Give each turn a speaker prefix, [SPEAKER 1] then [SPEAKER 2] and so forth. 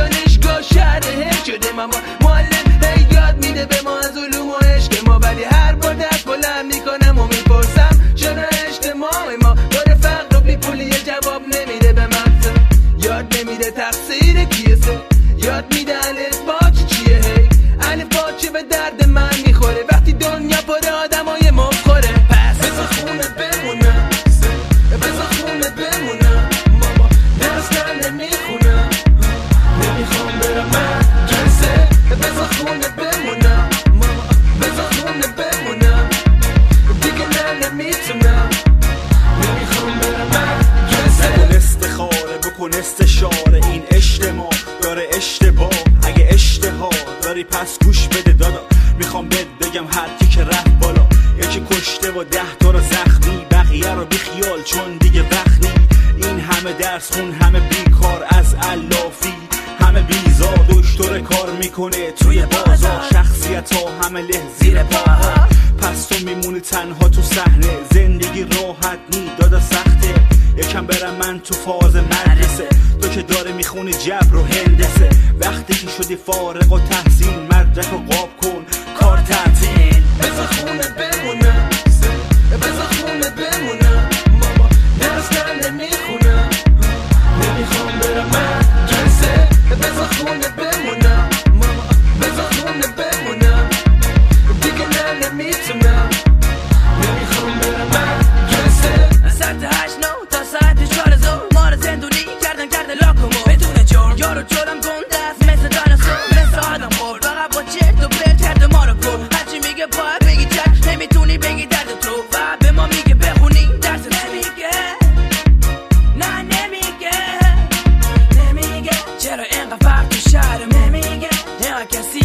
[SPEAKER 1] دانشگاه شهر هر شده ماما معلم هی یاد میده به ما از علوم و عشق ما، ولی هر بار دست بلند میکنم و میپرسم چرا اجتماع ما داره فقر و بی پولی جواب نمیده به مغزم. یاد نمیده تقصیر کیسه، یاد میده الف با چیه، هی الف با چه به درد من میخوره وقتی دنیا پر آدمای مفخوره. پس بذار خونه بمونم، بذار خونه بمونم ماما، درس نمیخونم، نمیخوام برم مدرسه. بذار خونه بمونم ماما، بذار خونه بمونم، دیگه نمیتونم، نمیخوام برم مدرسه.
[SPEAKER 2] نکن استخاره بکن استشاره، این اجتماع داره اشتباه. اگه اشتها داری پس گوش بده دادا، میخوام بهت بگم هر کی که رفت بالا یکی کشته و 10 تا رو زخمی، بقیه رو بیخیال چون دیگه وقت نی. این همه درس خون، همه بیکار از علافی، همه بیزار، دکتر کار میکنه توی بازار، شخصیت ها همه له زیر پاها. پس تو میمونی تنها تو صحنه، زندگی راحت نی دادا سخته. یکم برم من تو فاز مدرسه، تو که داره میخونی جبر و هندسه. وقتی که شدی فارغ و تحصیل، مدرک و قاب کن کار تعطیل.
[SPEAKER 1] بذار خونه بمونم، بذار خونه بمونم ماما، درس نمیخونم، نمیخوام برم مدرسه. بذار خونه بمونم ماما، بذار خونه بمونم، دیگه نمیتونم، نمیخوام برم مدرسه.
[SPEAKER 3] ساعت 8 تا ساعت 4 ظهر ما رو زندونی کردن لاکمو بدون جرم. یارو جرم گنده است مثل دایناسور، مثل آدم خور، فقط با چرت و پرت کرده ما رو پر. هرچی میگه باید بگی چک، نمیتونی بگی درد تو و به ما میگه بخونیم درس نمیگه. نه نمیگه چرا اینقدر فرق تو شهرم، نمیگه اینقدر کسی